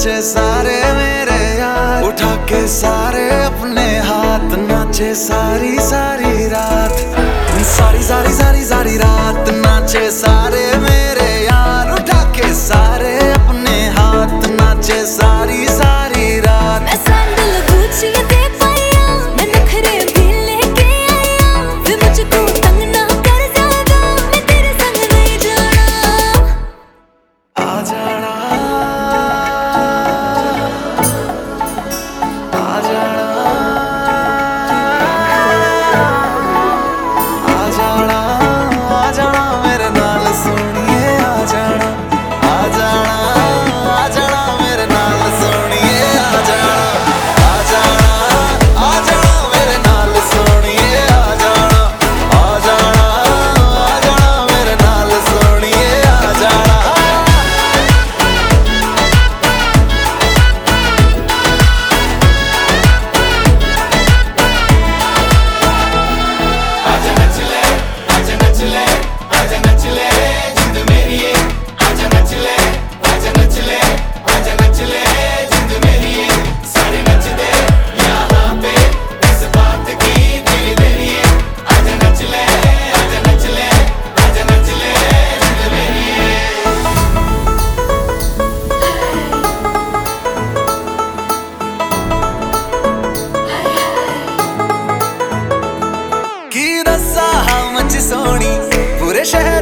नाचे सारे मेरे यार, उठा के सारे अपने हाथ, नाचे सारी सारी रात, सारी सारी सारी सारी रात, नाचे सारे मेरे यार, उठा के सारे अपने हाथ, नाचे सारी सारी रात। मैं सैंडल गुच्ची दे पाया, मैं नखरे भी लेके आया, वे मुझको तंग ना कर ज्यादा, मैं तेरे संग नहीं जाना। आ जाना, आ जाना, आ जाना, आ जाना मेरे नाल सोनिए, आ जाना, आ जाना, आ जाना मेरे नाल सोनिए, आ जाना, आ जाना, आ जाना मेरे नाल सोनिए, आ जाना, आ जाना, आ जाना मेरे नाल सोनिए, आ जाना। की दसा हम सोनी पूरे शहर